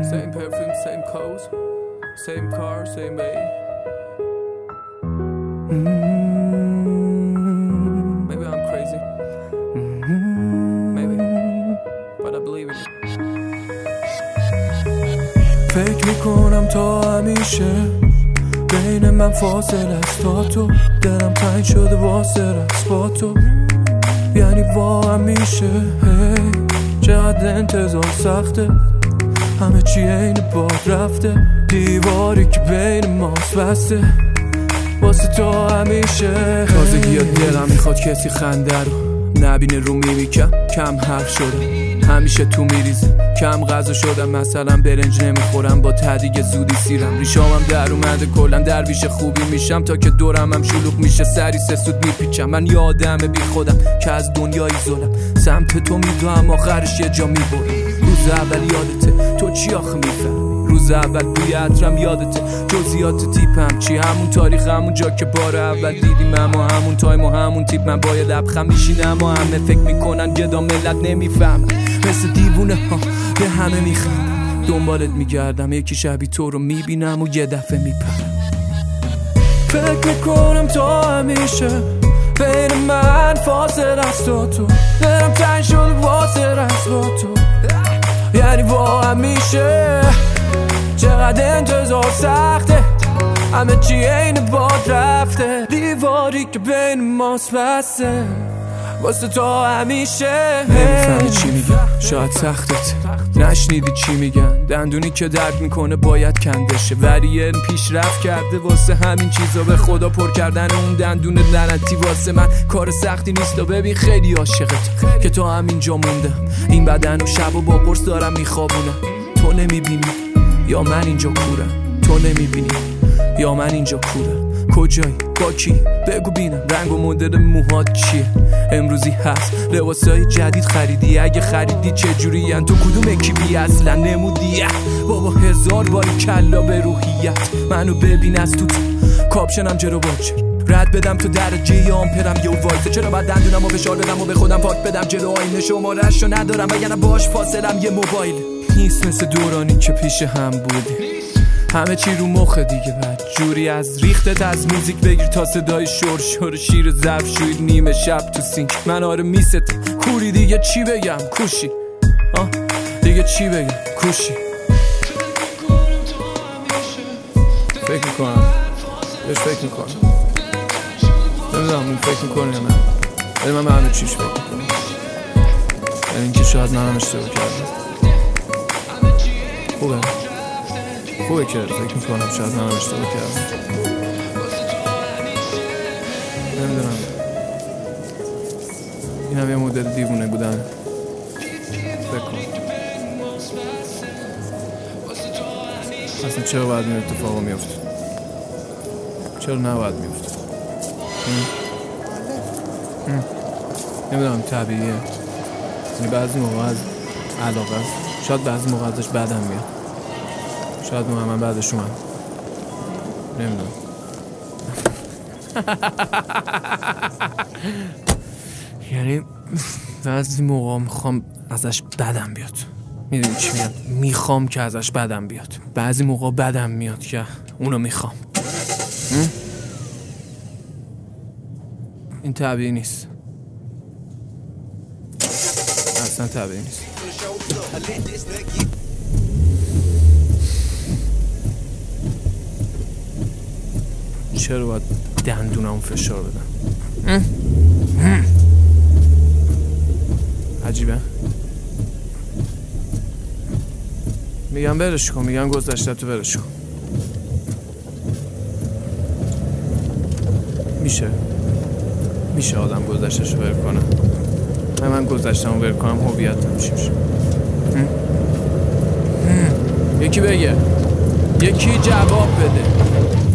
Same perfume, same clothes, same car, same way. Maybe I'm crazy. Maybe, but I believe in it. فکر میکنم تا همیشه بین من فاصله است تا تو، دلم تنگ شده واسه رقص با تو، یعنی وا همیشه. چقدر انتظار سخته، همه چی عین باد رفته، دیواری که بین ماست بسته واسه تو همیشه. تازگی یا دلم میخواد کسی خنده رو نبینه، رو میمیکم کم حرف شده، همیشه تو میریزه کم غذا شدم، مثلا برنج نمیخورم با تدیگ زودی سیرم، ریشامم در اومده کلن درویش خوبی میشم، تا که دورم هم شلوغ میشه سری سه سود میپیچم. من یه آدم بی خودم که از دنیای زلم، سمت تو میدوام آخرش یه جا میبرم. روز اول یادته تو چی آخه میفهم، روز اول بوی عطرم یادته، جزئیات تیپم چی، همون تاریخ همون جا که بار اول دیدیم، اما همون تایم و همون تیپ. من باید لبخم میشینم اما همه فکر میکنن گدا ملت نمیفهمن، مثل دیوونه ها به همه میخندم، دنبالت میگردم یکی شبیه تو رو میبینم و یه دفعه میپرم. فکر میکنم تا همیشه بین من فاصله است تا تو، دلم تنگ شده واسه رقص با تو، یعنی با همیشه. چقدر انتظار سخته، همه چی عین باد رفته، دیواری که بین ماست بسته واسه تو همیشه. نمیفهمی چی میگن، شاید سختت نشنیدی چی میگن، دندونی که درد میکنه باید کندشه، ولی علم پیشرفت کرده واسه همین چیزا، به خدا پر کردن اون دندون لعنتی واسه من کار سختی نیست. و ببین خیلی عاشقت که تو همینجا موندم، این بدن و شب و با قرص دارم میخوابونم. تو نمیبینی یا من اینجا کورم، تو نمیبینی یا من اینجا کورم. کجایی با کی بگو بینم، رنگ و مدل موهات چیه، امروزی هست لباسای جدید خریدی، اگه خریدی چجوری ان، تو کدوم اکیبی اصلا نمودی بابا، هزار باری کلا به روحیت منو ببین از تو کاپشنم جلو واچر رد بدم تو درجه آمپرم یه وایسه، چرا باید دندونم و فشار بدم و به خودم پاک بدم جلو آینه، شماره‌شو ندارم وگرنه باش فاصلم یه موبایل نیست، مثل دورانی که پیش هم بودی، همه چی رو مخه دیگه، بعد جوری از ریختت از موزیک بگیر تا صدای شور شور شیر ظرفشویی نیمه شب تو سینک. من آره میستم کوری دیگه، چی بگم کوشی دیگه، چی بگم کوشی. فکر میکنم بهش فکر میکنم، نمیدونم اون فکر میکنه یا نه، ولی من به همه چیش فکر میکنم، یعنی اینکه شاید منم اشتباه کردم. خوبه که فکر میکنم شاید منم اشتباه کردم، نمیدونم، این هم یه مدل دیوونه بودن. فکر کن اصلا چرا باید این اتفاقا میفته، چرا نباید میفته، نمیدونم طبیعیه، یعنی بعضی موقع از علاقه است، شاید بعضی موقع ازش بدم میاد، شاید من بعدش اومد، نمیدونم. یعنی بعضی موقع میخوام ازش بدم بیاد، میدونی چی میاد، میخوام که ازش بدم بیاد، بعضی موقع بدم میاد که اونو میخوام. این طبیعی نیست، اصلا طبیعی نیست. چرا باید دندونم فشار بدم؟ عجیبه. میگم برش کن، میگم گذشته تو برش کن. میشه آدم گذشتهشو بر کنه، من گذشتهمو بر کنم هویتم چی میشه؟ یکی بگه، یکی جواب بده.